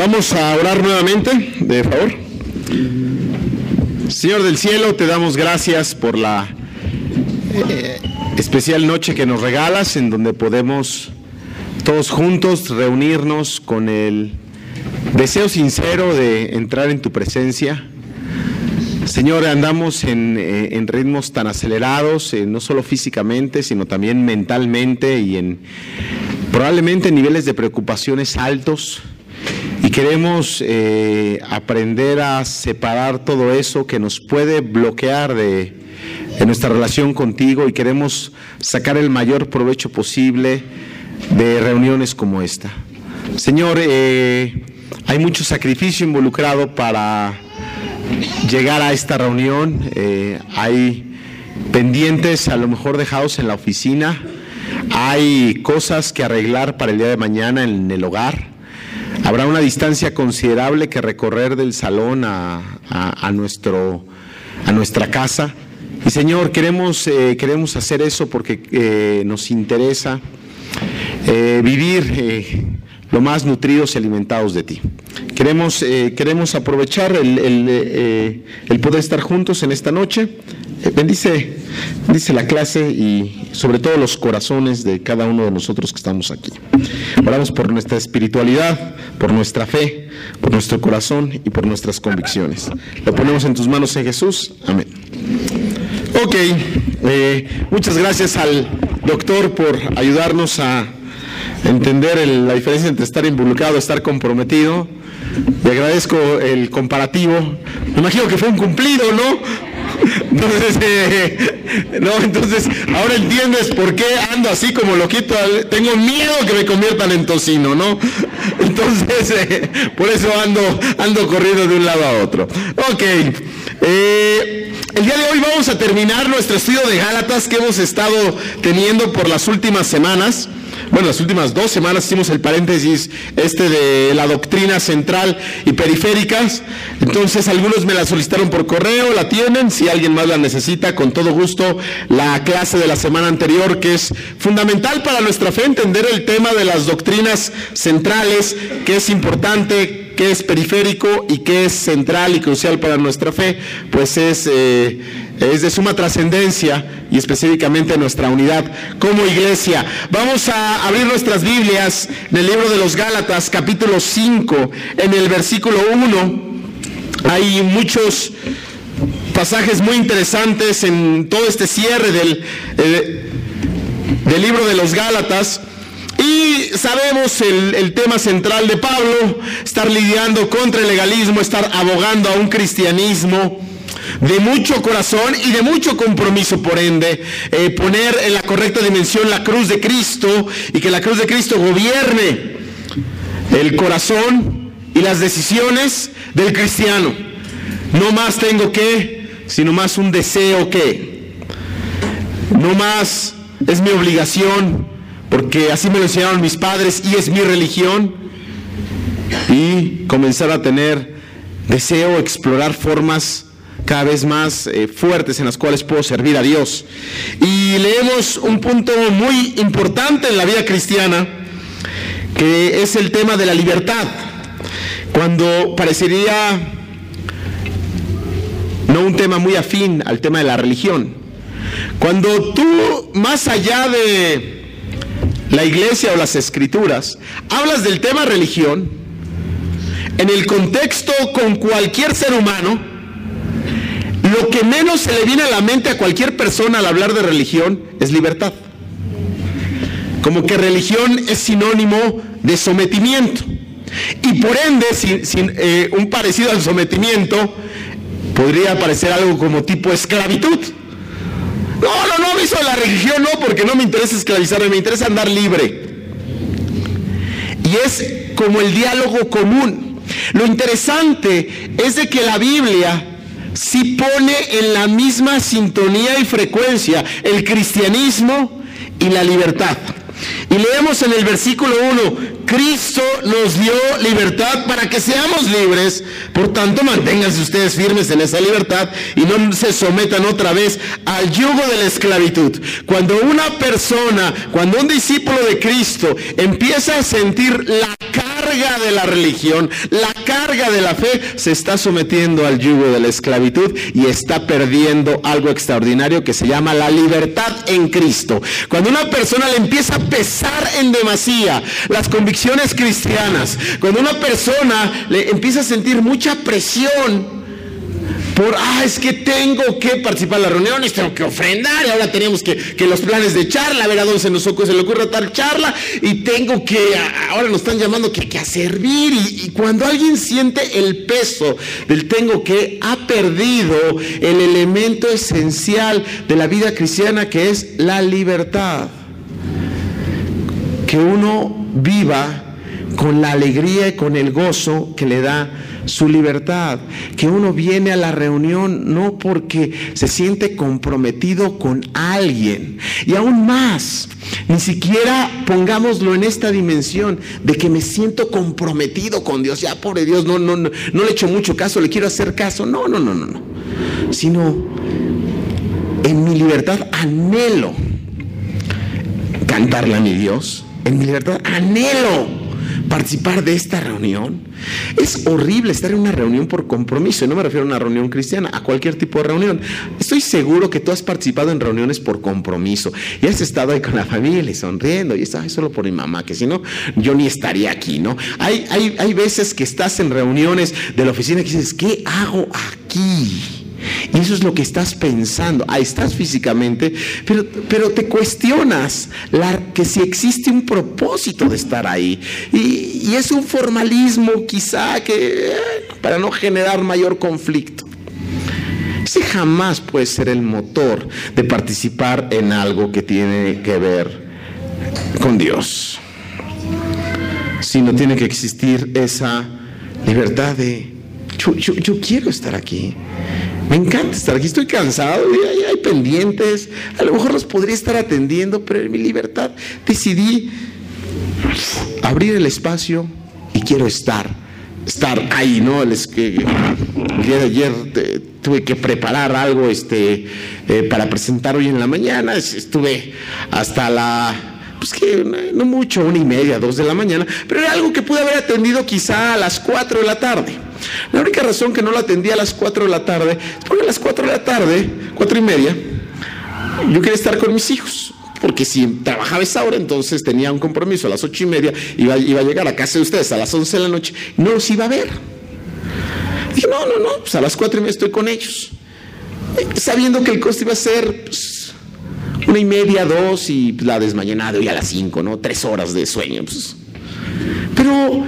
Vamos a orar nuevamente, de favor. Señor del cielo, te damos gracias por la especial noche que nos regalas, en donde podemos todos juntos reunirnos con el deseo sincero de entrar en tu presencia. Señor, andamos en ritmos tan acelerados, no solo físicamente, sino también mentalmente y probablemente en niveles de preocupaciones altos. Y queremos aprender a separar todo eso que nos puede bloquear de nuestra relación contigo, y queremos sacar el mayor provecho posible de reuniones como esta. Señor, hay mucho sacrificio involucrado para llegar a esta reunión. Hay pendientes a lo mejor dejados en la oficina, hay cosas que arreglar para el día de mañana en el hogar. Habrá una distancia considerable que recorrer del salón a nuestra casa. Y Señor, queremos hacer eso porque nos interesa vivir lo más nutridos y alimentados de ti. Queremos aprovechar el poder estar juntos en esta noche. Bendice la clase y sobre todo los corazones de cada uno de nosotros que estamos aquí. Oramos por nuestra espiritualidad, por nuestra fe, por nuestro corazón y por nuestras convicciones. Lo ponemos en tus manos, en Jesús. Amén. Ok, muchas gracias al doctor por ayudarnos a entender la diferencia entre estar involucrado y estar comprometido. Le agradezco el comparativo. Me imagino que fue un cumplido, ¿no? Entonces, ahora entiendes por qué ando así como loquito. Tengo miedo que me conviertan en tocino, ¿no? Entonces, por eso ando corriendo de un lado a otro. Ok, el día de hoy vamos a terminar nuestro estudio de Gálatas que hemos estado teniendo por las últimas semanas. Bueno, las últimas 2 semanas hicimos el paréntesis de la doctrina central y periféricas. Entonces, algunos me la solicitaron por correo, la tienen. Si alguien más la necesita, con todo gusto, la clase de la semana anterior, que es fundamental para nuestra fe, entender el tema de las doctrinas centrales, que es importante, qué es periférico y qué es central y crucial para nuestra fe, pues es de suma trascendencia y específicamente nuestra unidad como iglesia. Vamos a abrir nuestras Biblias en el libro de los Gálatas, capítulo 5, en el versículo 1. Hay muchos pasajes muy interesantes en todo este cierre del libro de los Gálatas. Y sabemos el tema central de Pablo: estar lidiando contra el legalismo, estar abogando a un cristianismo de mucho corazón y de mucho compromiso, por ende, poner en la correcta dimensión la cruz de Cristo, y que la cruz de Cristo gobierne el corazón y las decisiones del cristiano. No más tengo que, sino más un deseo que. No más es mi obligación, porque así me lo enseñaron mis padres y es mi religión, y comenzar a tener deseo, explorar formas cada vez más fuertes en las cuales puedo servir a Dios. Y leemos un punto muy importante en la vida cristiana, que es el tema de la libertad, cuando parecería no un tema muy afín al tema de la religión. Cuando tú, más allá de la iglesia o las escrituras, hablas del tema religión, en el contexto con cualquier ser humano, lo que menos se le viene a la mente a cualquier persona al hablar de religión es libertad. Como que religión es sinónimo de sometimiento, y por ende un parecido al sometimiento podría parecer algo como tipo esclavitud. No, eso de la religión no, porque no me interesa esclavizarme, me interesa andar libre. Y es como el diálogo común. Lo interesante es de que la Biblia sí pone en la misma sintonía y frecuencia el cristianismo y la libertad. Y leemos en el versículo 1: Cristo nos dio libertad para que seamos libres, por tanto manténganse ustedes firmes en esa libertad y no se sometan otra vez al yugo de la esclavitud. Cuando una persona, cuando un discípulo de Cristo empieza a sentir la carga carga de la religión, la carga de la fe, se está sometiendo al yugo de la esclavitud y está perdiendo algo extraordinario que se llama la libertad en Cristo. Cuando una persona le empieza a pesar en demasía las convicciones cristianas, cuando una persona le empieza a sentir mucha presión por, es que tengo que participar en las reuniones, tengo que ofrendar, y ahora tenemos que los planes de charla, a ver a dónde se le ocurre tal charla, y tengo que, ahora nos están llamando que a servir, y cuando alguien siente el peso del tengo que, ha perdido el elemento esencial de la vida cristiana, que es la libertad. Que uno viva con la alegría y con el gozo que le da su libertad, que uno viene a la reunión no porque se siente comprometido con alguien, y aún más, ni siquiera pongámoslo en esta dimensión de que me siento comprometido con Dios, ya pobre Dios, no le echo mucho caso, le quiero hacer caso, no, sino en mi libertad anhelo cantarle a mi Dios, en mi libertad anhelo participar de esta reunión. Es horrible estar en una reunión por compromiso, y no me refiero a una reunión cristiana, a cualquier tipo de reunión. Estoy seguro que tú has participado en reuniones por compromiso y has estado ahí con la familia y sonriendo, y estás solo por mi mamá, que si no, yo ni estaría aquí, ¿no? Hay veces que estás en reuniones de la oficina que dices, ¿qué hago aquí? Y eso es lo que estás pensando. Ahí estás físicamente, pero te cuestionas que si existe un propósito de estar ahí. Y es un formalismo quizá que para no generar mayor conflicto. Ese jamás puede ser el motor de participar en algo que tiene que ver con Dios. Sino tiene que existir esa libertad de yo quiero estar aquí. Me encanta estar aquí, estoy cansado, y hay pendientes, a lo mejor los podría estar atendiendo, pero en mi libertad decidí abrir el espacio y quiero estar ahí, ¿no? El día de ayer tuve que preparar algo para presentar hoy en la mañana, estuve hasta no mucho, 1:30, 2 de la mañana, pero era algo que pude haber atendido quizá a las 4 de la tarde. La única razón que no lo atendí a las 4 de la tarde es porque a las 4 de la tarde, 4:30, yo quería estar con mis hijos, porque si trabajaba esa hora, entonces tenía un compromiso a las 8:30, iba a llegar a casa de ustedes a las 11 de la noche, no los iba a ver. Dije, no, pues a las 4:30 estoy con ellos, sabiendo que el costo iba a ser 1:30, 2, y la desmañanada de hoy a las 5, ¿no? 3 horas de sueño. Pero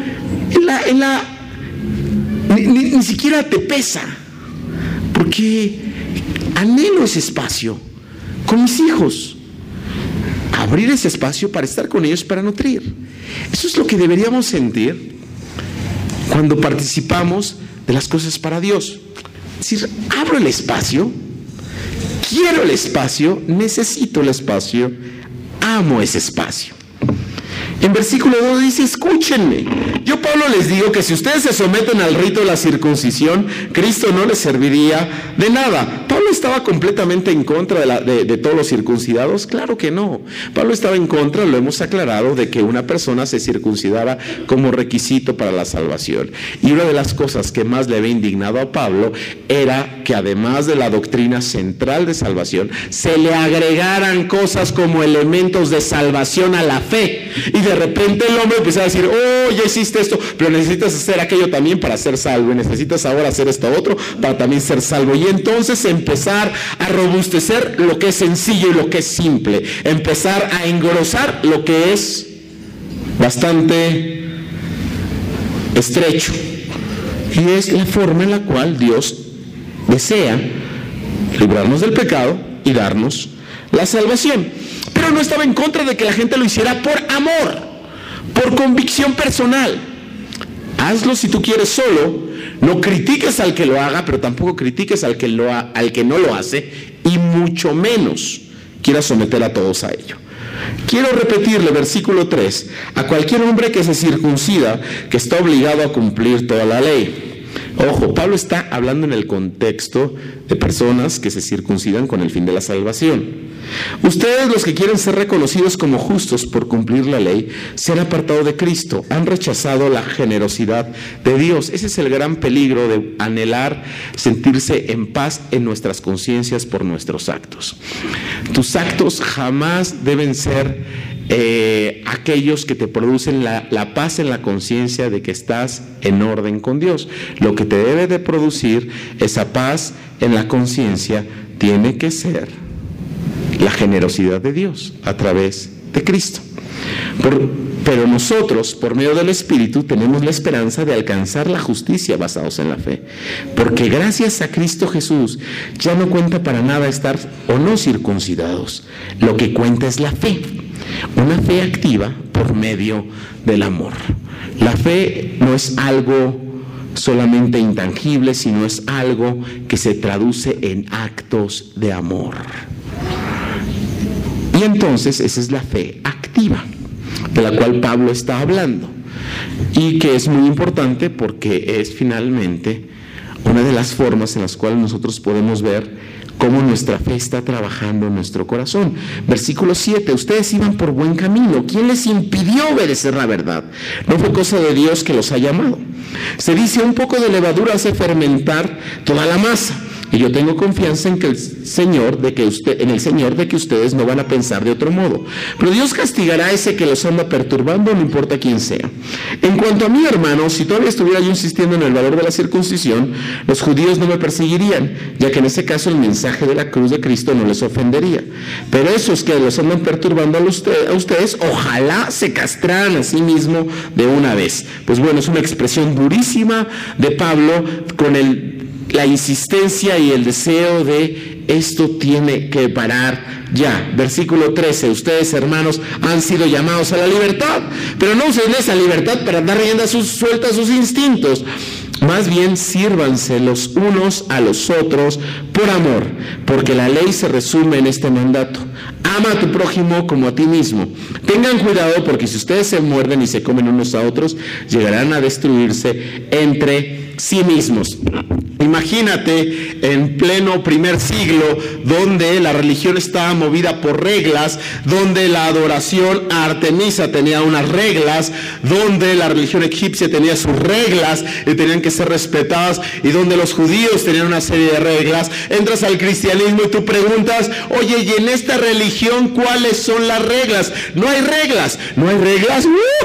ni siquiera te pesa, porque anhelo ese espacio con mis hijos, abrir ese espacio para estar con ellos, para nutrir. Eso es lo que deberíamos sentir cuando participamos de las cosas para Dios. Es decir, abro el espacio, quiero el espacio, necesito el espacio, amo ese espacio. En versículo 2 dice, escúchenme. Yo, Pablo, les digo que si ustedes se someten al rito de la circuncisión, Cristo no les serviría de nada. ¿Pablo estaba completamente en contra de todos los circuncidados? Claro que no. Pablo estaba en contra, lo hemos aclarado, de que una persona se circuncidara como requisito para la salvación. Y una de las cosas que más le había indignado a Pablo era que, además de la doctrina central de salvación, se le agregaran cosas como elementos de salvación a la fe. Y de repente el hombre empezó a decir, ya hiciste esto, pero necesitas hacer aquello también para ser salvo, y necesitas ahora hacer esto otro para también ser salvo. Y entonces empezar a robustecer lo que es sencillo y lo que es simple, empezar a engrosar lo que es bastante estrecho. Y es la forma en la cual Dios desea librarnos del pecado y darnos la salvación. Pero no estaba en contra de que la gente lo hiciera por amor, por convicción personal. Hazlo si tú quieres solo, no critiques al que lo haga, pero tampoco critiques al que no lo hace, y mucho menos quieras someter a todos a ello. Quiero repetirle, versículo 3, a cualquier hombre que se circuncida, que está obligado a cumplir toda la ley. Ojo, Pablo está hablando en el contexto de personas que se circuncidan con el fin de la salvación. Ustedes, los que quieren ser reconocidos como justos por cumplir la ley, se han apartado de Cristo, han rechazado la generosidad de Dios. Ese es el gran peligro de anhelar sentirse en paz en nuestras conciencias por nuestros actos. Tus actos jamás deben ser aquellos que te producen la paz en la conciencia de que estás en orden con Dios. Lo que te debe de producir esa paz en la conciencia tiene que ser la generosidad de Dios a través de Cristo. Pero nosotros, por medio del Espíritu, tenemos la esperanza de alcanzar la justicia basados en la fe. Porque gracias a Cristo Jesús ya no cuenta para nada estar o no circuncidados. Lo que cuenta es la fe. Una fe activa por medio del amor. La fe no es algo solamente intangible, sino es algo que se traduce en actos de amor. Y entonces esa es la fe activa, de la cual Pablo está hablando, y que es muy importante porque es finalmente una de las formas en las cuales nosotros podemos ver cómo nuestra fe está trabajando en nuestro corazón. Versículo 7, ustedes iban por buen camino. ¿Quién les impidió obedecer la verdad? No fue cosa de Dios que los ha llamado. Se dice, un poco de levadura hace fermentar toda la masa. Y yo tengo confianza en el Señor de que ustedes no van a pensar de otro modo. Pero Dios castigará a ese que los anda perturbando, no importa quién sea. En cuanto a mí, hermano, si todavía estuviera yo insistiendo en el valor de la circuncisión, los judíos no me perseguirían, ya que en ese caso el mensaje de la cruz de Cristo no les ofendería. Pero esos que los andan perturbando a ustedes, ojalá se castraran a sí mismo de una vez. Pues bueno, es una expresión durísima de Pablo con la insistencia y el deseo de esto tiene que parar ya. Versículo 13, ustedes, hermanos, han sido llamados a la libertad, pero no usen esa libertad para dar rienda suelta a sus instintos. Más bien sírvanse los unos a los otros por amor, porque la ley se resume en este mandato: ama a tu prójimo como a ti mismo. Tengan cuidado, porque si ustedes se muerden y se comen unos a otros, llegarán a destruirse entre sí mismos. Imagínate en pleno primer siglo, donde la religión estaba movida por reglas, donde la adoración a Artemisa tenía unas reglas, donde la religión egipcia tenía sus reglas y tenían que ser respetadas, y donde los judíos tenían una serie de reglas. Entras al cristianismo y tú preguntas, oye, ¿y en esta religión cuáles son las reglas? No hay reglas. ¿No hay reglas?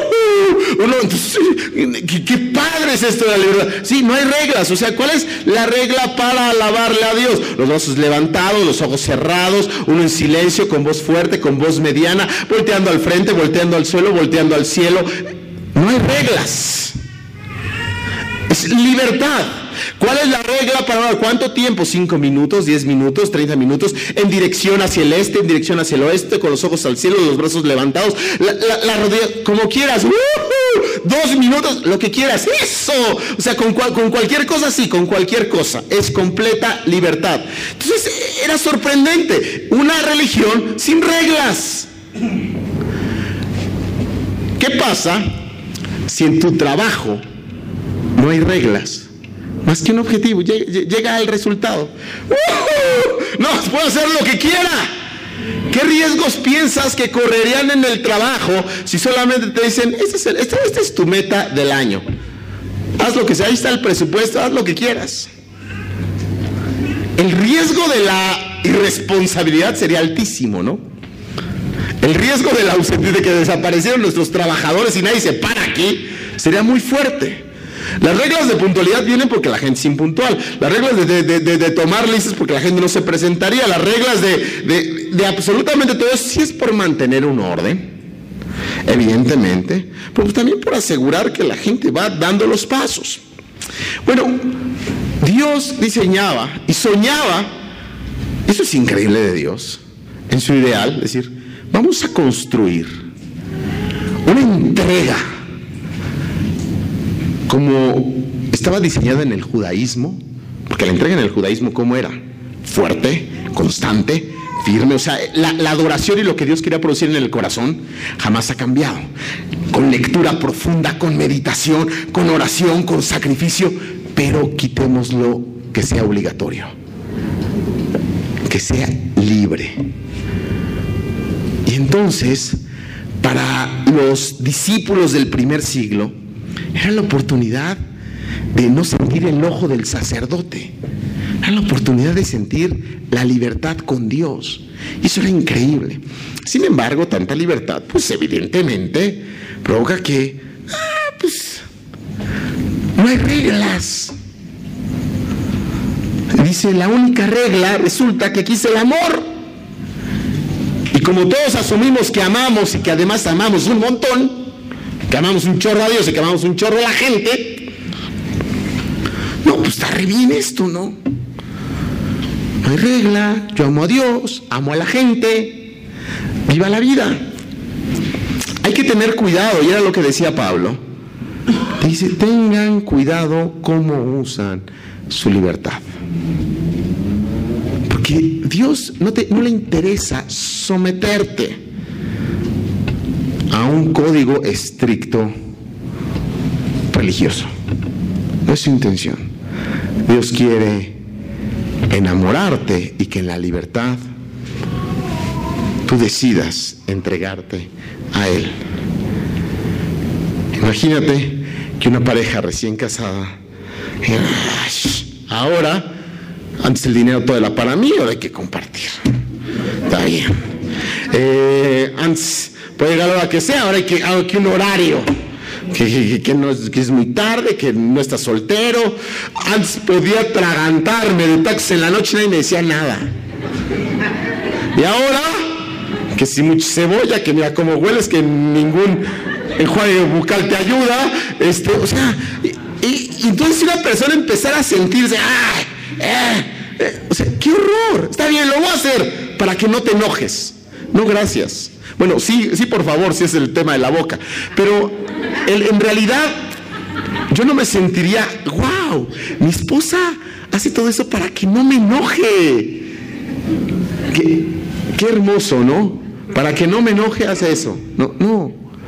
¿Qué padre es esto de la libertad? Sí, no hay reglas. O sea, ¿cuál es la regla para alabarle a Dios? Los brazos levantados, los ojos cerrados, uno en silencio, con voz fuerte, con voz mediana, volteando al frente, volteando al suelo, volteando al cielo. No hay reglas. Es libertad. ¿Cuál es la regla para orar? ¿Cuánto tiempo? 5 minutos, 10 minutos, 30 minutos, en dirección hacia el este, en dirección hacia el oeste, con los ojos al cielo, los brazos levantados, la rodilla, como quieras. 2 minutos, lo que quieras. Eso. O sea, con cualquier cosa, sí, con cualquier cosa. Es completa libertad. Entonces, era sorprendente. Una religión sin reglas. ¿Qué pasa si en tu trabajo no hay reglas? Más que un objetivo, llega al resultado. No, puedo hacer lo que quiera. ¿Qué riesgos piensas que correrían en el trabajo si solamente te dicen, esta es tu meta del año? Haz lo que sea, ahí está el presupuesto, haz lo que quieras. El riesgo de la irresponsabilidad sería altísimo, ¿no? El riesgo de que desaparecieron nuestros trabajadores y nadie se para aquí sería muy fuerte. Las reglas de puntualidad vienen porque la gente es impuntual. Las reglas de tomar listas porque la gente no se presentaría. Las reglas de absolutamente todo, sí es por mantener un orden, evidentemente, pero también por asegurar que la gente va dando los pasos. Bueno, Dios diseñaba y soñaba, eso es increíble de Dios, en su ideal, es decir, vamos a construir una entrega como estaba diseñada en el judaísmo, porque la entrega en el judaísmo, ¿cómo era? Fuerte, constante, firme. O sea, la adoración y lo que Dios quería producir en el corazón jamás ha cambiado. Con lectura profunda, con meditación, con oración, con sacrificio, pero quitémoslo que sea obligatorio, que sea libre. Y entonces, para los discípulos del primer siglo, era la oportunidad de no sentir el ojo del sacerdote, era la oportunidad de sentir la libertad con Dios. Y eso era increíble. Sin embargo, tanta libertad, pues evidentemente provoca que, pues, no hay reglas. Dice, la única regla resulta que aquí es el amor. Y como todos asumimos que amamos y que además amamos un montón, que amamos un chorro a Dios y que amamos un chorro a la gente, no, pues está re bien esto, ¿no? No hay regla, yo amo a Dios, amo a la gente, viva la vida. Hay que tener cuidado, y era lo que decía Pablo. Dice, tengan cuidado cómo usan su libertad. Porque Dios no le interesa someterte a un código estricto religioso. No es su intención. Dios quiere enamorarte y que en la libertad tú decidas entregarte a Él. Imagínate que una pareja recién casada, ahora, antes el dinero todo era para mí, ahora hay que compartir. Está bien. Antes puede llegar a la hora que sea, ahora hay que un horario. Que es muy tarde, que no estás soltero. Antes podía atragantarme de taxis en la noche y nadie me decía nada. Y ahora, que si mucha cebolla, que mira cómo hueles, que ningún enjuague bucal te ayuda. O sea, y entonces si una persona empezara a sentirse, o sea, qué horror. Está bien, lo voy a hacer para que no te enojes. No, gracias. Bueno, sí, por favor, si es el tema de la boca. Pero en realidad yo no me sentiría, wow, mi esposa hace todo eso para que no me enoje. Qué hermoso, ¿no? Para que no me enoje hace eso. No.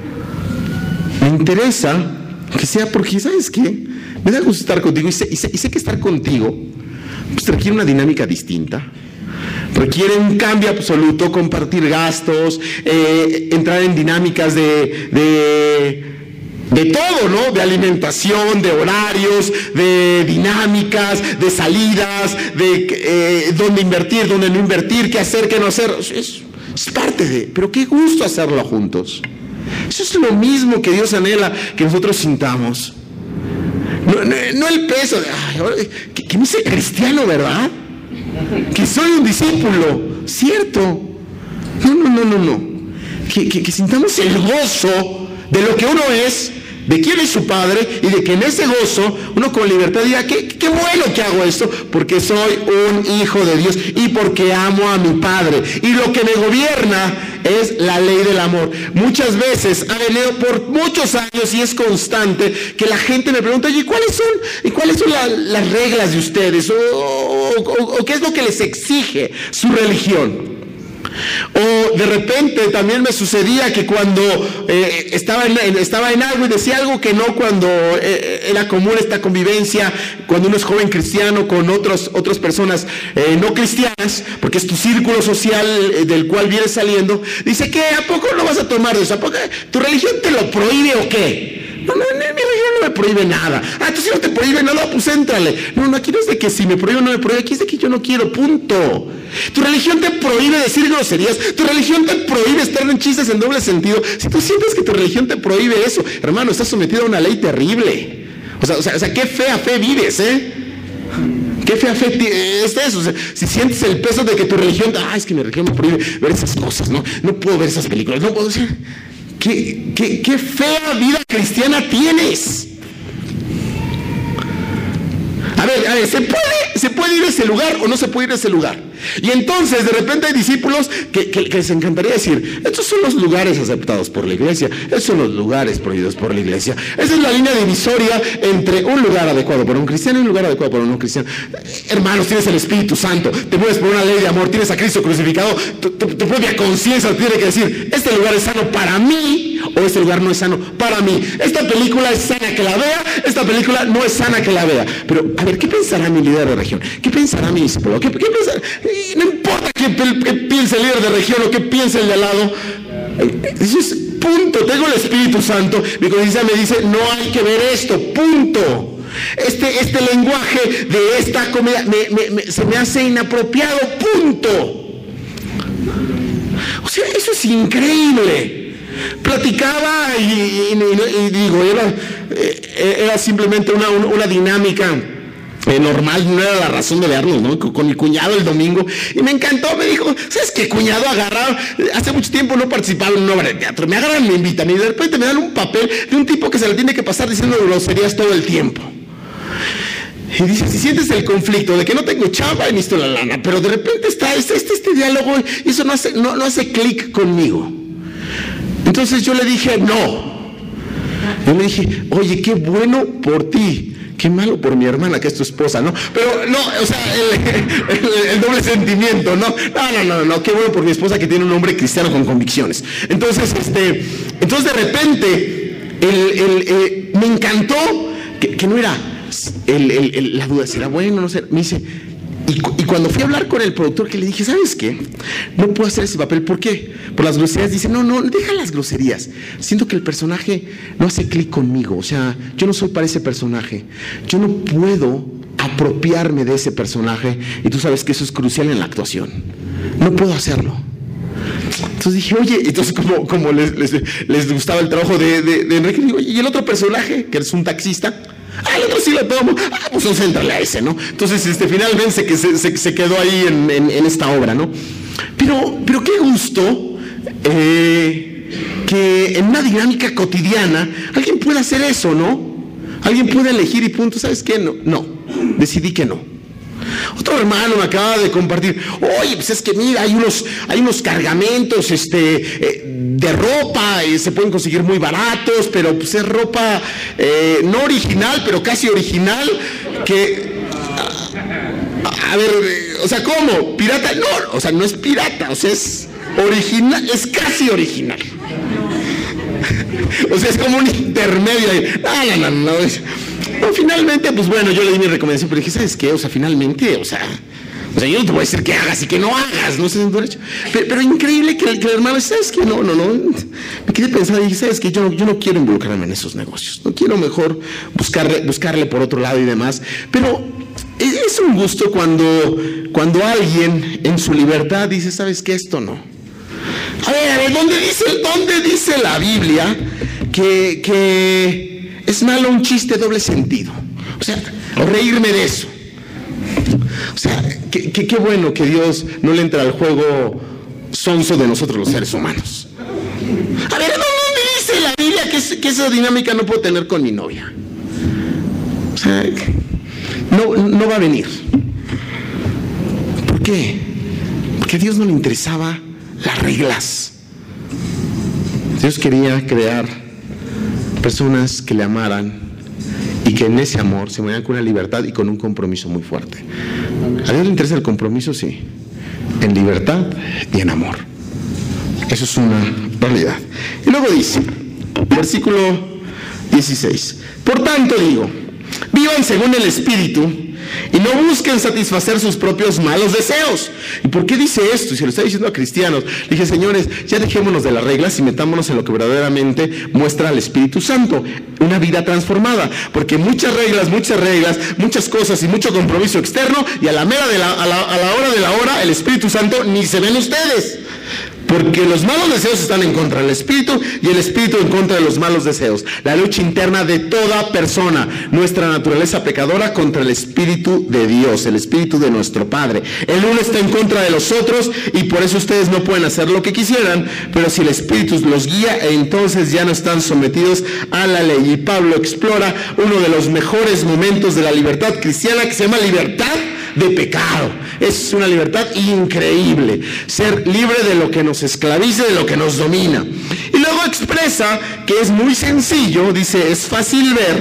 Me interesa que sea porque, ¿sabes qué? Me da gusto estar contigo y sé que estar contigo pues requiere una dinámica distinta. Requiere un cambio absoluto, compartir gastos, entrar en dinámicas de todo, ¿no? De alimentación, de horarios, de dinámicas, de salidas, de dónde invertir, dónde no invertir, qué hacer, qué no hacer. Es parte de, pero qué gusto hacerlo juntos. Eso es lo mismo que Dios anhela que nosotros sintamos. No el peso de, que me hice cristiano, ¿verdad? Que soy un discípulo, ¿cierto? No. Que sintamos el gozo de lo que uno es, de quién es su padre, y de que en ese gozo uno con libertad diga, qué bueno que hago esto, porque soy un hijo de Dios y porque amo a mi padre. Y lo que me gobierna es la ley del amor. Muchas veces ha venido por muchos años y es constante que la gente me pregunta, oye, ¿cuáles son las reglas de ustedes? ¿O qué es lo que les exige su religión? O de repente también me sucedía que cuando estaba en algo y decía algo que no, cuando era común esta convivencia, cuando uno es joven cristiano con otras personas no cristianas, porque es tu círculo social del cual vienes saliendo, dice, ¿qué? ¿A poco no vas a tomar de eso? ¿A poco tu religión te lo prohíbe o qué? No, mi religión no me prohíbe nada. Tú si no te prohíbe nada, pues éntrale. No, aquí no es de que si me prohíbe o no me prohíbe, aquí es de que yo no quiero, punto. Tu religión te prohíbe decir groserías, tu religión te prohíbe estar en chistes en doble sentido. Si tú sientes que tu religión te prohíbe eso, hermano, estás sometido a una ley terrible. O sea, qué fea fe vives, qué fea fe es eso. O sea, si sientes el peso de que tu religión, es que mi religión me prohíbe ver esas cosas, no puedo ver esas películas, no puedo decir. ¿Qué fea vida cristiana tienes? A ver, ¿se puede ir a ese lugar o no se puede ir a ese lugar? Y entonces de repente hay discípulos que les encantaría decir, estos son los lugares aceptados por la iglesia, estos son los lugares prohibidos por la iglesia. Esa es la línea divisoria entre un lugar adecuado para un cristiano y un lugar adecuado para un no cristiano. Hermanos, tienes el Espíritu Santo, te mueves por una ley de amor, tienes a Cristo crucificado, tu propia conciencia tiene que decir, este lugar es sano para mí o o este lugar no es sano para mí. Esta película es sana que la vea, esta película no es sana que la vea. Pero, a ver, ¿qué pensará mi líder de región? ¿Qué pensará mi discípulo? ¿Qué pensará? No importa qué piense el líder de región o qué piense el de al lado. Eso es punto. Tengo el Espíritu Santo. Mi conciencia me dice, no hay que ver esto, punto. Este lenguaje de esta comedia se me hace inapropiado, punto. O sea, eso es increíble. Platicaba y digo, era simplemente una dinámica normal, no era la razón de vernos, ¿no? Con mi cuñado el domingo, y me encantó, me dijo, ¿sabes qué, cuñado? Agarraron, hace mucho tiempo no participaba en una obra de teatro, me agarran, me invitan, y de repente me dan un papel de un tipo que se le tiene que pasar diciendo groserías todo el tiempo. Y dice, si sientes el conflicto de que no tengo chamba y necesito la lana, pero de repente está este diálogo y eso no hace clic conmigo. Entonces yo le dije, no. Yo le dije, oye, qué bueno por ti, qué malo por mi hermana, que es tu esposa, ¿no? Pero no, o sea, el doble sentimiento, ¿no? No, qué bueno por mi esposa que tiene un hombre cristiano con convicciones. Entonces de repente, me encantó que no era la duda si era bueno, no sé, me dice, y cuando fui a hablar con el productor, que le dije, ¿sabes qué? No puedo hacer ese papel, ¿por qué? Por las groserías. Dice, no, deja las groserías, siento que el personaje no hace clic conmigo, o sea, yo no soy para ese personaje, yo no puedo apropiarme de ese personaje, y tú sabes que eso es crucial en la actuación, no puedo hacerlo. Entonces dije, oye, entonces como les gustaba el trabajo de Enrique, digo, ¿y el otro personaje, que es un taxista? El otro sí lo tomo, pues concéntrale a ese, ¿no? Entonces, finalmente se quedó ahí en esta obra, ¿no? Pero qué gusto que en una dinámica cotidiana alguien pueda hacer eso, ¿no? Alguien puede elegir y punto, ¿sabes qué? No, decidí que no. Otro hermano me acaba de compartir, oye, pues es que mira, hay unos cargamentos de ropa, se pueden conseguir muy baratos, pero pues es ropa no original, pero casi original, que a ver, o sea, ¿cómo? ¿Pirata? No, o sea, no es pirata, o sea, es original, es casi original. O sea, es como un intermedio ahí. No, finalmente, pues bueno, yo le di mi recomendación, pero dije, ¿sabes qué? O sea, finalmente, o sea, yo no te voy a decir que hagas y que no hagas, no sé, pero increíble que el hermano, ¿sabes qué? No, me quedé pensando y dije, ¿sabes qué? Yo no quiero involucrarme en esos negocios, no quiero mejor buscarle por otro lado y demás, pero es un gusto cuando alguien en su libertad dice, ¿sabes qué? Esto no. A ver, ¿dónde dice la Biblia que es malo un chiste doble sentido? O sea, reírme de eso. O sea, qué bueno que Dios no le entra al juego sonso de nosotros los seres humanos. A ver, ¿dónde dice la Biblia que esa dinámica no puedo tener con mi novia? O sea, no va a venir. ¿Por qué? Porque a Dios no le interesaba las reglas. Dios quería crear personas que le amaran y que en ese amor se movieran con una libertad y con un compromiso muy fuerte. A Dios le interesa el compromiso, sí, en libertad y en amor. Eso es una realidad. Y luego dice, versículo 16, por tanto digo, vivan según el Espíritu y no busquen satisfacer sus propios malos deseos. ¿Y por qué dice esto? Y se lo está diciendo a cristianos. Le dije, señores, ya dejémonos de las reglas y metámonos en lo que verdaderamente muestra al Espíritu Santo, una vida transformada, porque muchas reglas, muchas cosas y mucho compromiso externo, y a la hora de la hora, el Espíritu Santo ni se ven ustedes. Porque los malos deseos están en contra del Espíritu y el Espíritu en contra de los malos deseos. La lucha interna de toda persona, nuestra naturaleza pecadora contra el Espíritu de Dios, el Espíritu de nuestro Padre. El uno está en contra de los otros y por eso ustedes no pueden hacer lo que quisieran, pero si el Espíritu los guía, entonces ya no están sometidos a la ley. Y Pablo explora uno de los mejores momentos de la libertad cristiana, que se llama libertad de pecado. Es una libertad increíble, ser libre de lo que nos esclaviza, de lo que nos domina. Y luego expresa que es muy sencillo, dice, es fácil ver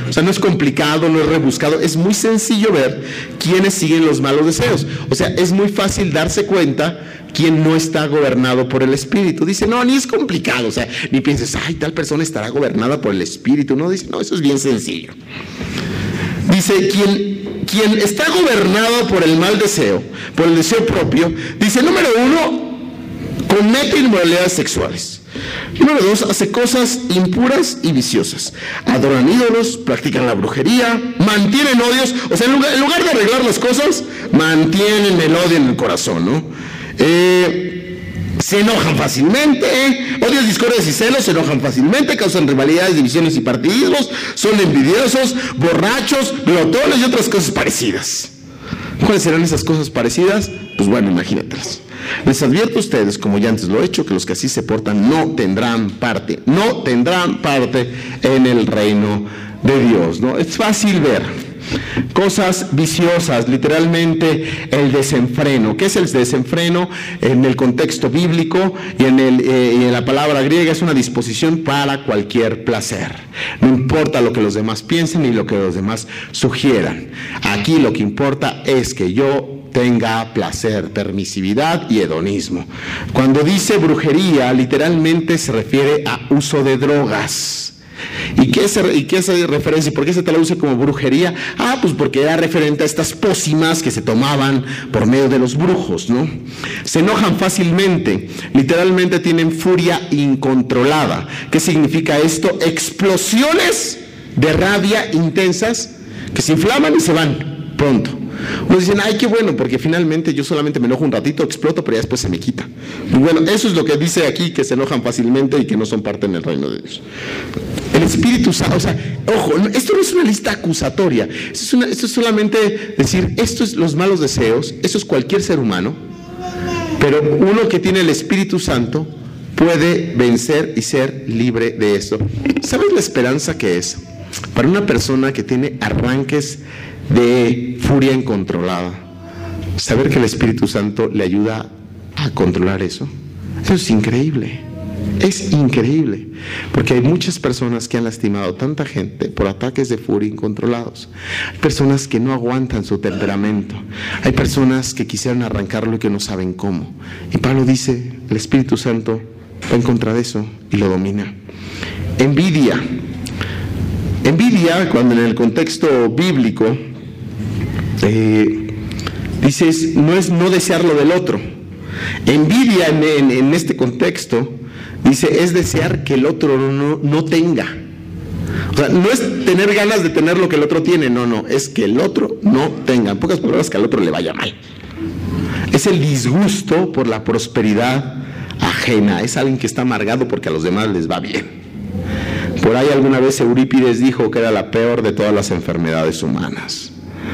O sea, no es complicado, no es rebuscado, es muy sencillo ver quiénes siguen los malos deseos. O sea, es muy fácil darse cuenta quién no está gobernado por el Espíritu. Dice, no, ni es complicado, o sea, ni pienses, ay, tal persona estará gobernada por el Espíritu. No, dice, no, eso es bien sencillo. Dice, quien está gobernado por el mal deseo, por el deseo propio, dice, número 1, comete inmoralidades sexuales. Número 2, hace cosas impuras y viciosas. Adoran ídolos, practican la brujería, mantienen odios. O sea, en lugar de arreglar las cosas, mantienen el odio en el corazón, ¿no? Se enojan fácilmente, odios, discordias y celos, se enojan fácilmente, causan rivalidades, divisiones y partidismos, son envidiosos, borrachos, glotones y otras cosas parecidas. ¿Cuáles serán esas cosas parecidas? Pues bueno, imagínatelas. Les advierto a ustedes, como ya antes lo he hecho, que los que así se portan no tendrán parte en el reino de Dios, ¿no? Es fácil ver cosas viciosas, literalmente el desenfreno. ¿Qué es el desenfreno? En el contexto bíblico y en la palabra griega es una disposición para cualquier placer. No importa lo que los demás piensen ni lo que los demás sugieran. Aquí lo que importa es que yo tenga placer, permisividad y hedonismo. Cuando dice brujería, literalmente se refiere a uso de drogas. ¿Y qué es referencia? ¿Por qué se traduce como brujería? Pues porque era referente a estas pócimas que se tomaban por medio de los brujos, ¿no? Se enojan fácilmente, literalmente tienen furia incontrolada. ¿Qué significa esto? Explosiones de rabia intensas que se inflaman y se van pronto. Unos dicen, ay, qué bueno, porque finalmente yo solamente me enojo un ratito, exploto, pero ya después se me quita. Y bueno, eso es lo que dice aquí, que se enojan fácilmente y que no son parte en el reino de Dios. El Espíritu Santo, o sea, ojo, esto no es una lista acusatoria, esto es solamente decir, esto es los malos deseos, eso es cualquier ser humano, pero uno que tiene el Espíritu Santo puede vencer y ser libre de esto. ¿Sabes la esperanza que es para una persona que tiene arranques de furia incontrolada? Saber que el Espíritu Santo le ayuda a controlar eso. Eso es increíble. Es increíble. Porque hay muchas personas que han lastimado a tanta gente por ataques de furia incontrolados. Hay personas que no aguantan su temperamento. Hay personas que quisieran arrancarlo y que no saben cómo. Y Pablo dice, el Espíritu Santo va en contra de eso y lo domina. Envidia, cuando en el contexto bíblico dices, no es no desear lo del otro. Envidia en este contexto, dice, es desear que el otro no tenga. O sea, no es tener ganas de tener lo que el otro tiene, no, es que el otro no tenga. En pocas palabras, que al otro le vaya mal. Es el disgusto por la prosperidad ajena. Es alguien que está amargado porque a los demás les va bien. Por ahí alguna vez Eurípides dijo que era la peor de todas las enfermedades humanas.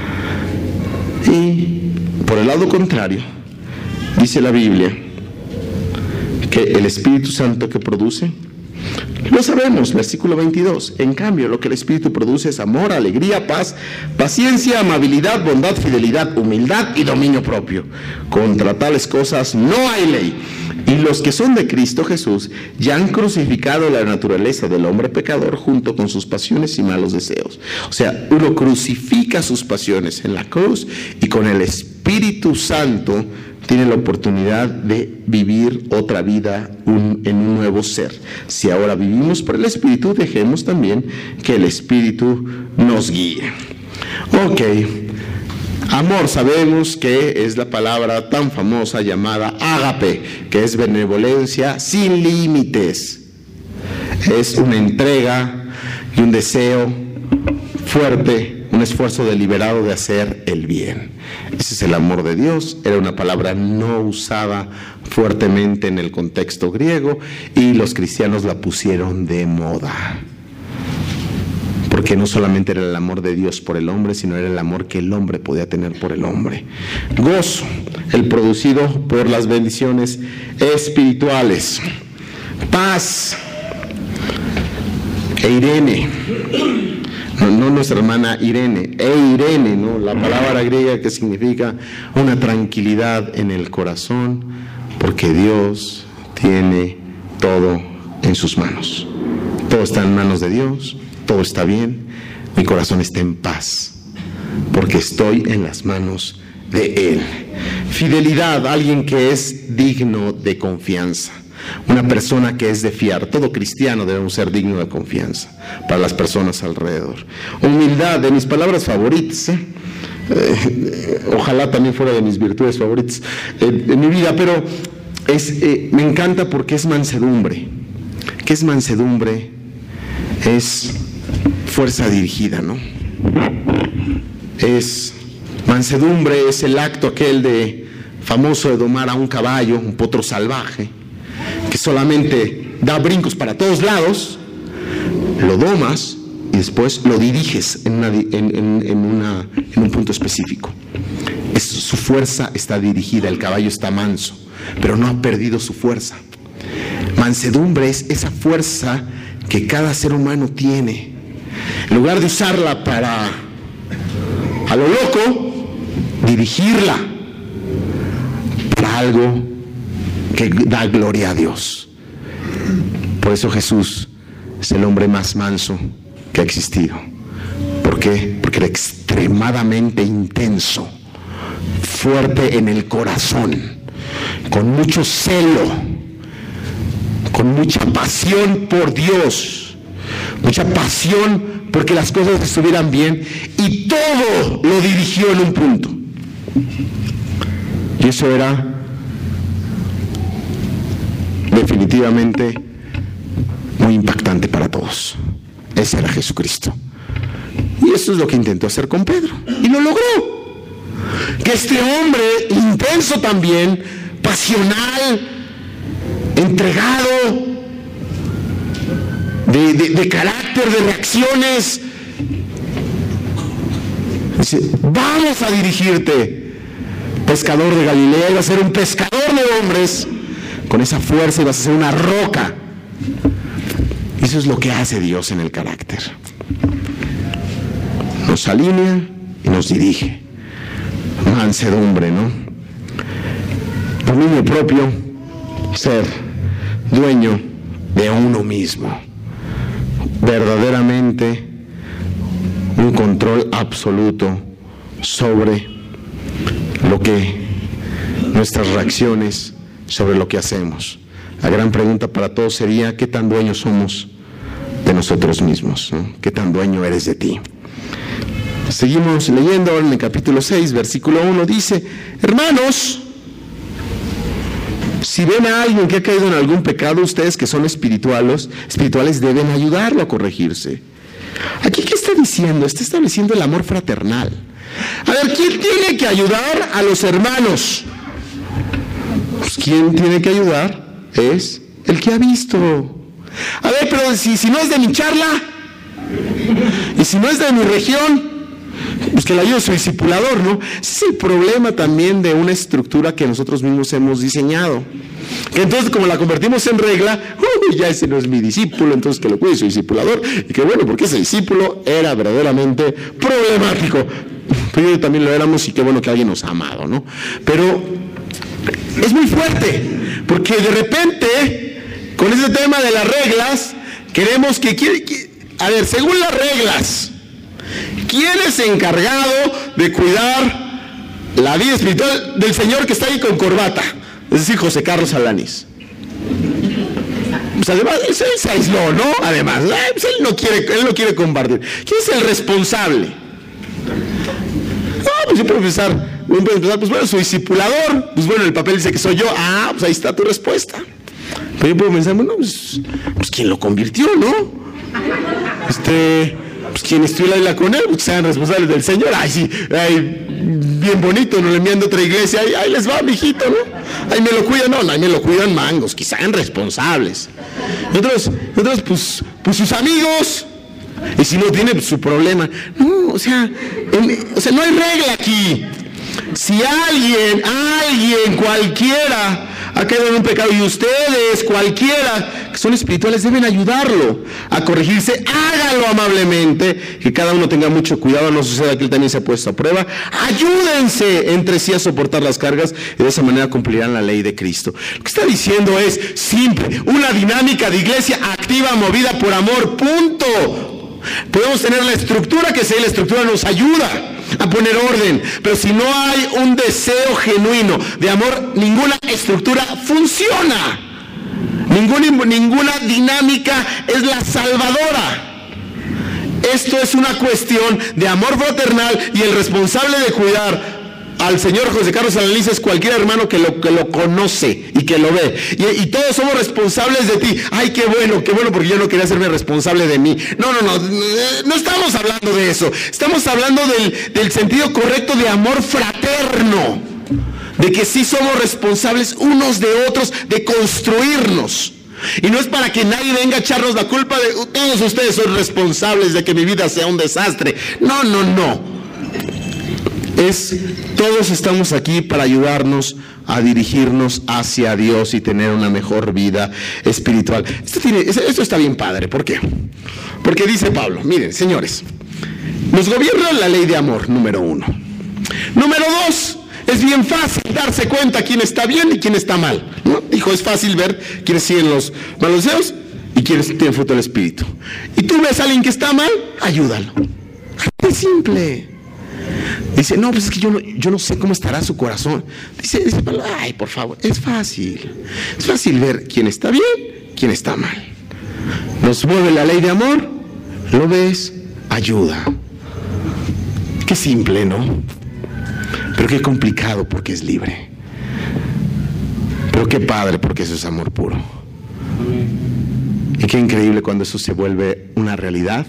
Y por el lado contrario, dice la Biblia que el Espíritu Santo que produce, lo sabemos, versículo 22, en cambio lo que el Espíritu produce es amor, alegría, paz, paciencia, amabilidad, bondad, fidelidad, humildad y dominio propio. Contra tales cosas no hay ley. Y los que son de Cristo Jesús ya han crucificado la naturaleza del hombre pecador junto con sus pasiones y malos deseos. O sea, uno crucifica sus pasiones en la cruz y con el Espíritu Santo tiene la oportunidad de vivir otra vida en un nuevo ser. Si ahora vivimos por el Espíritu, dejemos también que el Espíritu nos guíe. Ok. Amor, sabemos que es la palabra tan famosa llamada ágape, que es benevolencia sin límites. Es una entrega y un deseo fuerte, un esfuerzo deliberado de hacer el bien. Ese es el amor de Dios. Era una palabra no usada fuertemente en el contexto griego y los cristianos la pusieron de moda. Porque no solamente era el amor de Dios por el hombre, sino era el amor que el hombre podía tener por el hombre. Gozo, el producido por las bendiciones espirituales. Paz. Eirene. No nuestra hermana Irene. Eirene, ¿no? La palabra griega que significa una tranquilidad en el corazón, porque Dios tiene todo en sus manos. Todo está en manos de Dios. Todo está bien, Mi corazón está en paz, porque estoy en las manos de Él. Fidelidad, alguien que es digno de confianza. Una persona que es de fiar. Todo cristiano debemos ser digno de confianza para las personas alrededor. Humildad, de mis palabras favoritas, ojalá también fuera de mis virtudes favoritas en mi vida, pero me encanta porque es mansedumbre. ¿Qué es mansedumbre? Es fuerza dirigida, ¿no? Mansedumbre es el acto aquel famoso de domar a un caballo, un potro salvaje, que solamente da brincos para todos lados. Lo domas y después lo diriges en un punto específico. Su fuerza está dirigida, el caballo está manso, pero no ha perdido su fuerza. Mansedumbre es esa fuerza que cada ser humano tiene. En lugar de usarla a lo loco, dirigirla para algo que da gloria a Dios. Por eso Jesús es el hombre más manso que ha existido. ¿Por qué? Porque era extremadamente intenso, fuerte en el corazón, con mucho celo, con mucha pasión por Dios, mucha pasión porque las cosas estuvieran bien, y todo lo dirigió en un punto. Y eso era definitivamente muy impactante para todos. Ese era Jesucristo. Y eso es lo que intentó hacer con Pedro. Y lo logró. Que este hombre intenso también, pasional, entregado, de carácter, de reacciones, dice: vamos a dirigirte, pescador de Galilea, ibas a ser un pescador de hombres. Con esa fuerza ibas a ser una roca. Eso es lo que hace Dios en el carácter. Nos alinea y nos dirige. Mansedumbre, ¿no? Dominio propio, ser dueño de uno mismo. Verdaderamente un control absoluto sobre nuestras reacciones, sobre lo que hacemos. La gran pregunta para todos sería: ¿qué tan dueños somos de nosotros mismos, ¿no? ¿Qué tan dueño eres de ti? Seguimos leyendo en el capítulo 6, versículo 1, dice: hermanos, si ven a alguien que ha caído en algún pecado, ustedes que son espirituales deben ayudarlo a corregirse. Aquí, ¿qué está diciendo? Está estableciendo el amor fraternal. A ver, ¿quién tiene que ayudar a los hermanos? Pues ¿quién tiene que ayudar? Es el que ha visto. A ver, pero si no es de mi charla, y si no es de mi región, pues que la ayude su discipulador, ¿no? Ese es el problema también de una estructura que nosotros mismos hemos diseñado. Que entonces, como la convertimos en regla, ya ese no es mi discípulo, entonces que lo cuide su discipulador. Y que bueno, porque ese discípulo era verdaderamente problemático. Pero yo también lo éramos, y qué bueno que alguien nos ha amado, ¿no? Pero es muy fuerte, porque de repente, con ese tema de las reglas, queremos a ver, según las reglas, ¿quién es encargado de cuidar la vida espiritual del señor que está ahí con corbata? Es decir, José Carlos Alanis. Pues además, él se aisló, ¿no? Además, pues él no quiere compartir. ¿Quién es el responsable? No, pues yo puedo empezar, pues bueno, su discipulador. Pues bueno, el papel dice que soy yo. Pues ahí está tu respuesta. Pero yo puedo pensar, bueno, pues ¿quién lo convirtió, no? Pues quien estuviera la con él, pues sean responsables del Señor. Ay, sí, bien bonito, no le envían de otra iglesia, ahí les va, mijito, ¿no? Ahí me lo cuidan, no, ahí me lo cuidan mangos, que sean responsables. Nosotros pues sus amigos, y si no tiene, pues su problema. No, o sea, no hay regla aquí. Si alguien, cualquiera, ha caído en un pecado, y ustedes, cualquiera, que son espirituales, deben ayudarlo a corregirse. Hágalo amablemente, que cada uno tenga mucho cuidado, no suceda que él también se ha puesto a prueba. Ayúdense entre sí a soportar las cargas, y de esa manera cumplirán la ley de Cristo. Lo que está diciendo es simple: una dinámica de iglesia activa, movida por amor, punto. Podemos tener la estructura que sea, y la estructura nos ayuda a poner orden, pero si no hay un deseo genuino de amor, ninguna estructura funciona. Ninguna dinámica es la salvadora. Esto es una cuestión de amor fraternal, y el responsable de cuidar al señor José Carlos Alanís es cualquier hermano que lo conoce y que lo ve. Y todos somos responsables de ti. Ay, qué bueno, porque yo no quería hacerme responsable de mí. No estamos hablando de eso. Estamos hablando del sentido correcto de amor fraterno. De que sí somos responsables unos de otros, de construirnos. Y no es para que nadie venga a echarnos la culpa de todos ustedes son responsables de que mi vida sea un desastre. No. Todos estamos aquí para ayudarnos a dirigirnos hacia Dios y tener una mejor vida espiritual. Esto está bien padre. ¿Por qué? Porque dice Pablo, miren, señores, nos gobierna la ley de amor, número 1. Número 2, es bien fácil darse cuenta quién está bien y quién está mal, ¿no? Dijo, es fácil ver quiénes siguen los malos deseos y quiénes tienen fruto del Espíritu. Y tú ves a alguien que está mal, ayúdalo. Es simple. Dice, no, pues es que yo no sé cómo estará su corazón. Dice, ay, por favor, es fácil. Es fácil ver quién está bien, quién está mal. Nos mueve la ley de amor, lo ves, ayuda. Qué simple, ¿no? Pero qué complicado porque es libre. Pero qué padre porque eso es amor puro. Y qué increíble cuando eso se vuelve una realidad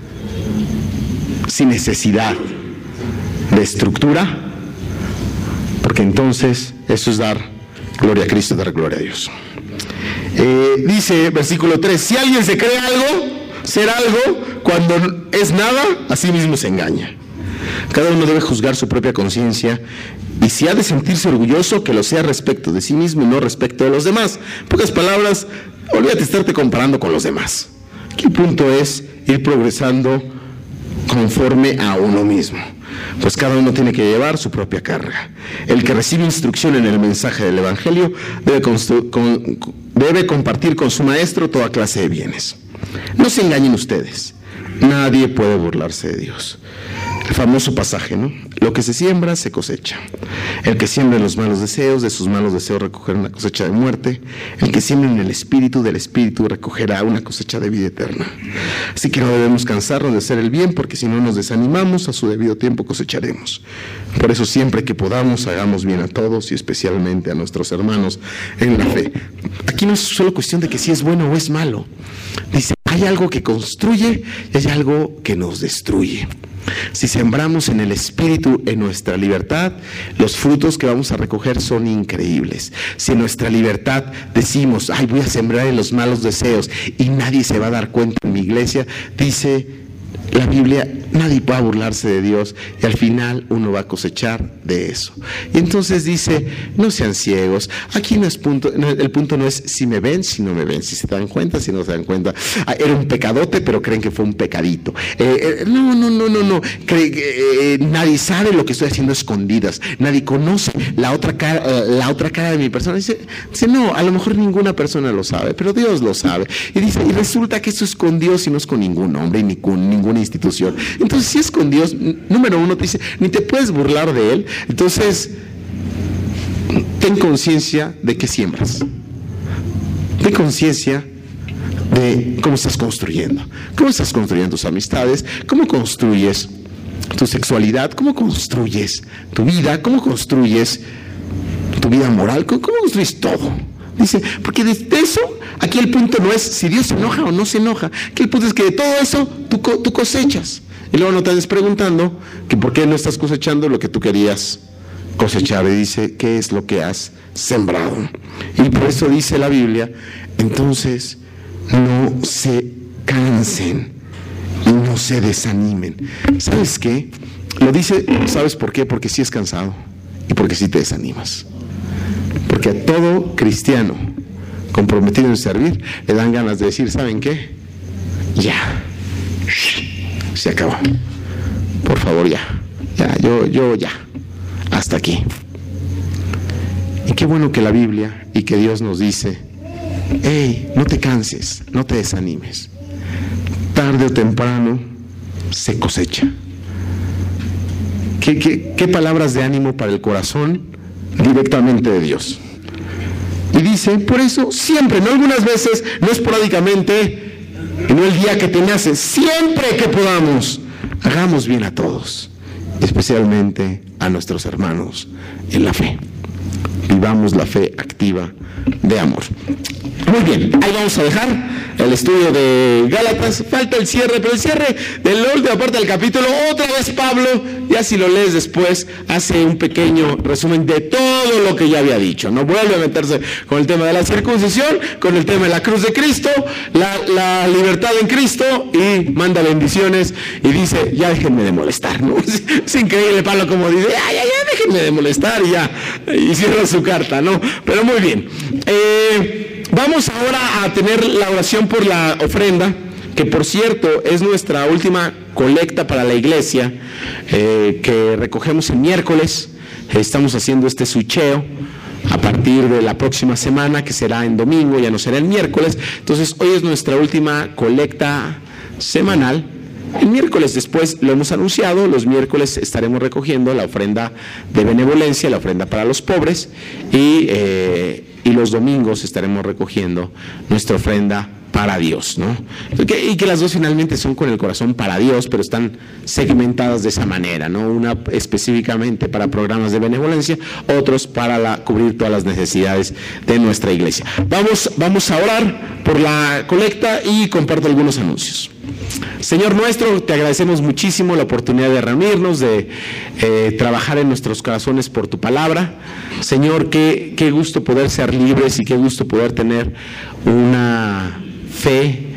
sin necesidad de estructura, porque entonces eso es dar gloria a Cristo, dar gloria a Dios. Dice versículo 3, si alguien se cree ser algo, cuando es nada, a sí mismo se engaña. Cada uno debe juzgar su propia conciencia, y si ha de sentirse orgulloso, que lo sea respecto de sí mismo y no respecto de los demás. En pocas palabras, olvídate de estarte comparando con los demás. Aquí el punto es ir progresando conforme a uno mismo. Pues cada uno tiene que llevar su propia carga. El que recibe instrucción en el mensaje del Evangelio debe compartir con su maestro toda clase de bienes. No se engañen ustedes. Nadie puede burlarse de Dios. El famoso pasaje, ¿no? Lo que se siembra, se cosecha. El que siembra en los malos deseos, de sus malos deseos recogerá una cosecha de muerte. El que siembra en el Espíritu, del Espíritu recogerá una cosecha de vida eterna. Así que no debemos cansarnos de hacer el bien, porque si no nos desanimamos, a su debido tiempo cosecharemos. Por eso siempre que podamos, hagamos bien a todos y especialmente a nuestros hermanos en la fe. Aquí no es solo cuestión de que si es bueno o es malo. Dice, hay algo que construye y hay algo que nos destruye. Si sembramos en el Espíritu, en nuestra libertad, los frutos que vamos a recoger son increíbles. Si en nuestra libertad decimos, ay, voy a sembrar en los malos deseos y nadie se va a dar cuenta en mi iglesia, dice la Biblia, nadie puede burlarse de Dios y al final uno va a cosechar de eso. Y entonces dice, no sean ciegos. Aquí no es el punto no es si me ven, si no me ven, si se dan cuenta, si no se dan cuenta. Era un pecadote, pero creen que fue un pecadito. No. Nadie sabe lo que estoy haciendo a escondidas. Nadie conoce la otra cara de mi persona. Dice, no, a lo mejor ninguna persona lo sabe, pero Dios lo sabe. Y dice, y resulta que eso es con Dios y no es con ningún hombre ni con ninguna institución. Entonces, si es con Dios, número 1 te dice, ni te puedes burlar de Él. Entonces, ten conciencia de qué siembras. Ten conciencia de cómo estás construyendo. ¿Cómo estás construyendo tus amistades? ¿Cómo construyes tu sexualidad? ¿Cómo construyes tu vida? ¿Cómo construyes tu vida moral? ¿Cómo construyes todo? Dice, porque de eso, aquí el punto no es si Dios se enoja o no se enoja. Aquí el punto es que de todo eso tú cosechas. Y luego no te andes preguntando que por qué no estás cosechando lo que tú querías cosechar. Y dice, ¿qué es lo que has sembrado? Y por eso dice la Biblia, entonces no se cansen y no se desanimen. ¿Sabes qué? Lo dice, ¿sabes por qué? Porque sí es cansado y porque sí te desanimas. Porque a todo cristiano comprometido en servir le dan ganas de decir, ¿saben qué? Ya, se acabó. Por favor, ya, yo ya, hasta aquí. Y qué bueno que la Biblia y que Dios nos dice, hey, no te canses, no te desanimes. tarde o temprano se cosecha. ¿Qué palabras de ánimo para el corazón directamente de Dios? Y dice, por eso siempre, no algunas veces, no esporádicamente, y no el día que te nace, siempre que podamos, hagamos bien a todos, especialmente a nuestros hermanos en la fe. Vivamos la fe activa de amor. Muy bien, ahí vamos a dejar el estudio de Gálatas. Falta el cierre, pero el cierre de la última parte del capítulo, otra vez Pablo, ya si lo lees después, hace un pequeño resumen de todo lo que ya había dicho. No vuelve a meterse con el tema de la circuncisión, con el tema de la cruz de Cristo, la libertad en Cristo, y manda bendiciones y dice, ya déjenme de molestar, ¿no? Es increíble Pablo como dice, ya déjenme de molestar, y cierra su carta, ¿no? Pero muy bien. Vamos ahora a tener la oración por la ofrenda, que por cierto es nuestra última colecta para la iglesia, que recogemos el miércoles. Estamos haciendo este switcheo a partir de la próxima semana, que será en domingo, ya no será el miércoles. Entonces hoy es nuestra última colecta semanal. El miércoles después lo hemos anunciado, los miércoles estaremos recogiendo la ofrenda de benevolencia, la ofrenda para los pobres, y los domingos estaremos recogiendo nuestra ofrenda para Dios, ¿no? Y que las dos finalmente son con el corazón para Dios, pero están segmentadas de esa manera, ¿no? Una específicamente para programas de benevolencia, otros para cubrir todas las necesidades de nuestra iglesia. Vamos a orar por la colecta y comparto algunos anuncios. Señor nuestro, te agradecemos muchísimo la oportunidad de reunirnos, de trabajar en nuestros corazones por tu palabra. Señor, qué gusto poder ser libres y qué gusto poder tener una fe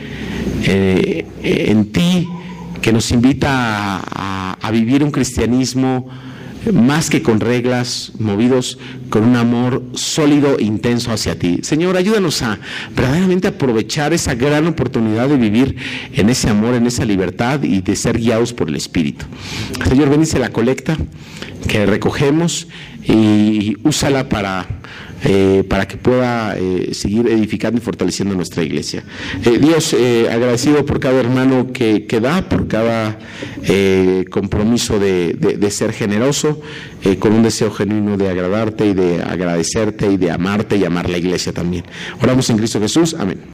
en ti que nos invita a vivir un cristianismo más que con reglas, movidos con un amor sólido e intenso hacia ti. Señor, ayúdanos a verdaderamente aprovechar esa gran oportunidad de vivir en ese amor, en esa libertad y de ser guiados por el Espíritu. Señor, bendice la colecta que recogemos y úsala para que pueda seguir edificando y fortaleciendo nuestra iglesia. Dios, agradecido por cada hermano que da, por cada compromiso de ser generoso, con un deseo genuino de agradarte y de agradecerte y de amarte y amar la iglesia también. Oramos en Cristo Jesús. Amén.